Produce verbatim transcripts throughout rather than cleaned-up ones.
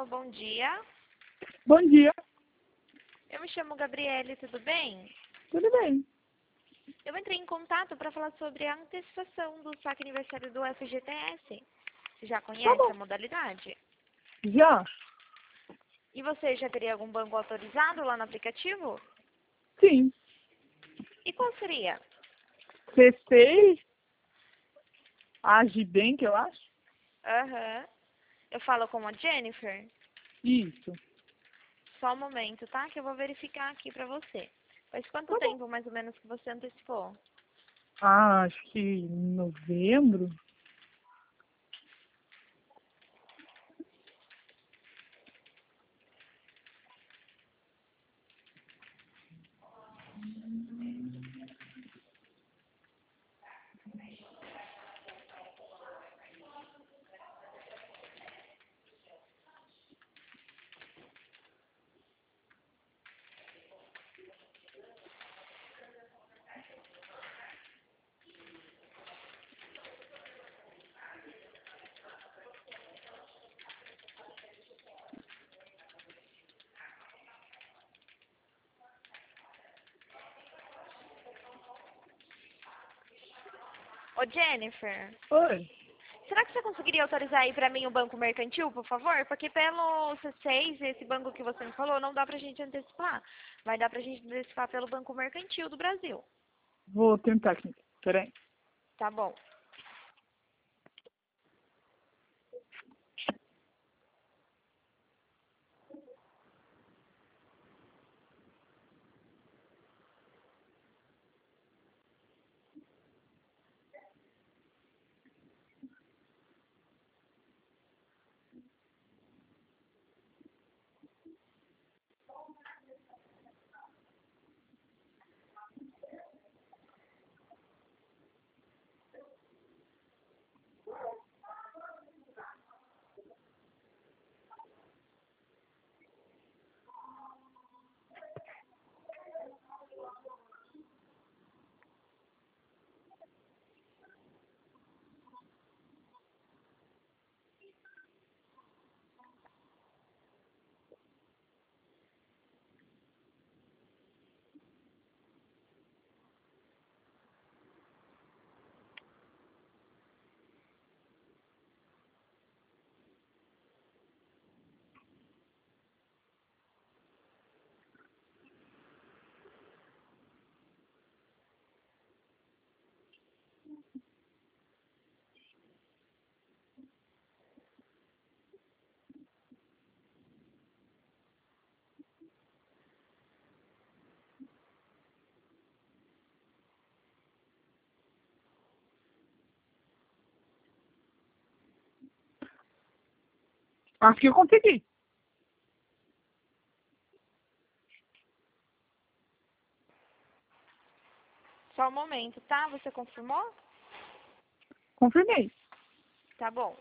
Alô, bom dia. Bom dia. Eu me chamo Gabriele, tudo bem? Tudo bem. Eu entrei em contato para falar sobre a antecipação do saque aniversário do F G T S. Você já Tá conhece bom. a modalidade? Já? E você já teria algum banco autorizado lá no aplicativo? Sim. E qual seria? C seis, Agibank, eu acho. Aham. Eu falo com a Jennifer? Isso. Só um momento, tá? Que eu vou verificar aqui pra você. Faz quanto Tá bom. tempo, mais ou menos, que você antecipou? Ah, acho que em novembro. Ô, Jennifer, Oi. será que você conseguiria autorizar aí pra mim o banco mercantil, por favor? Porque pelo C seis, esse banco que você me falou, não dá pra gente antecipar. Vai dar pra gente antecipar pelo Banco Mercantil do Brasil. Vou tentar aqui. Peraí. Tá bom. Acho que eu consegui. Só um momento, tá? Você confirmou? Confirmei. Tá bom.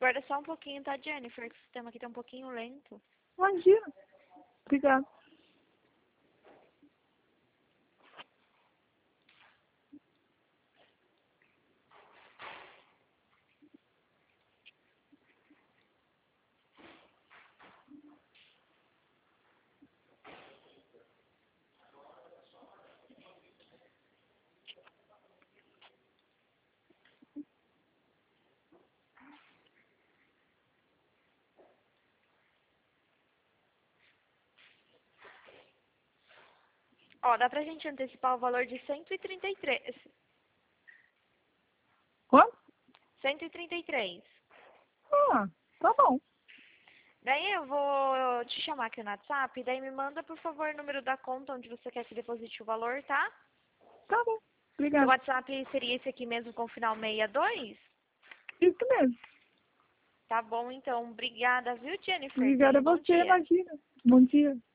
Guarda só um pouquinho, tá, Jennifer? Que o sistema aqui tá um pouquinho lento. Imagina. Obrigada. Ó, dá pra gente antecipar o valor de cento e trinta e três. Quanto? cento e trinta e três. Ah, tá bom. Daí eu vou te chamar aqui no WhatsApp, daí me manda, por favor, o número da conta onde você quer que deposite o valor, tá? Tá bom. Seu Obrigada. WhatsApp seria esse aqui mesmo com o final sessenta e dois? Isso mesmo. Tá bom, então. Obrigada, viu, Jennifer? Obrigada Tenha a um bom você, dia. imagina. Bom dia.